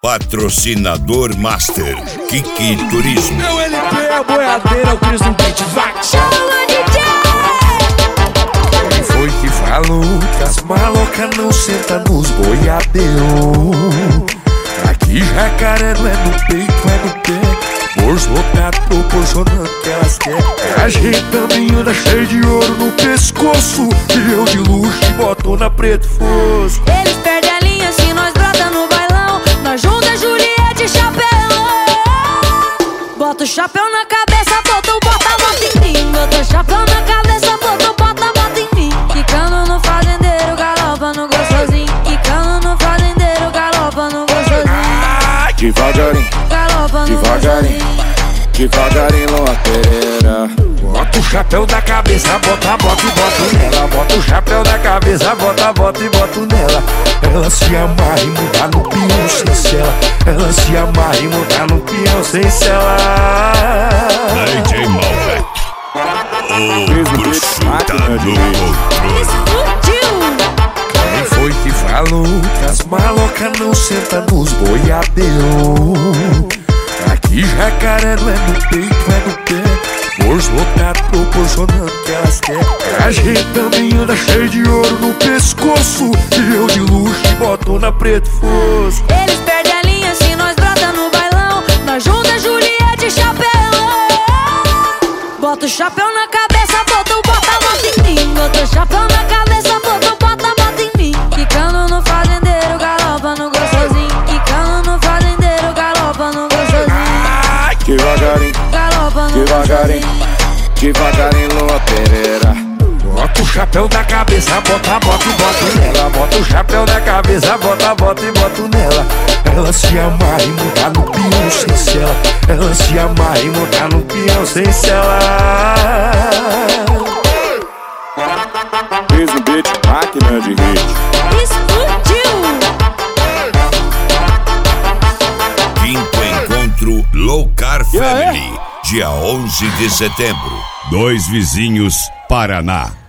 Patrocinador Master Kiki Turismo. Meu LP é a boiadeira, o Cris no beat, vai! Chama DJ! Quem foi que falou que as malocas não sentam nos boiadeiros? Aqui jacaré não é no peito, é no pé. Bolso lotado proporcionando o que elas querem. A gente também anda cheio de ouro no pescoço, e eu de luxo e botona preto fosco. Eles perdem a linha se nós brota no bailão. Nós junta Juliette e chapéu. Bota o chapéu na cabeça, bota a bota em mim. Bota o chapéu na cabeça, bota a bota em mim. Quicando no fazendeiro, galopa no gostosinho. Quicando no fazendeiro, galopa no gostosinho. Devagarinho, Galopa no devagarinho, devagarinho, Lua Pereira. Bota o chapéu da cabeça, bota a bota e boto nela. Bota o chapéu da cabeça, bota a bota e boto nela. Ela se amarra e muda no peão sem cela. Ela se amarra e muda no peão sem cela. DJ Malbec, o bruxo tá no controle. Quem foi que falou que as malocas não sentam nos boiadeiros? Aqui jacaré não é no peito, é no pé. Bolso lotado proporcionando o que elas querem. A gente também anda cheio de ouro no pescoço, e eu de luxo e botona preto fosco. Eles perdem a linha se nós brota no bailão. Nós junta Juliette e chapéu. Bota o chapéu na cabeça, bota a bota em mim. Bota o chapéu na cabeça, bota a bota em mim. Quicando no fazendeiro, galopa no gostosinho. Quicando no fazendeiro, galopa no gostosinho. Devagarinho, Galopa no devagarinho, devagarinho, Lua Pereira. Bota o chapéu da cabeça, bota a bota e boto nela. Bota o chapéu da cabeça, bota a bota e boto nela. Ela se amarra e muda no peão sem cela. Ela se amarra e muda no peão sem cela. Cris no beat, máquina de hit. Explodiu! Quinto encontro Low Car Family, dia 11 de setembro. Dois Vizinhos, Paraná.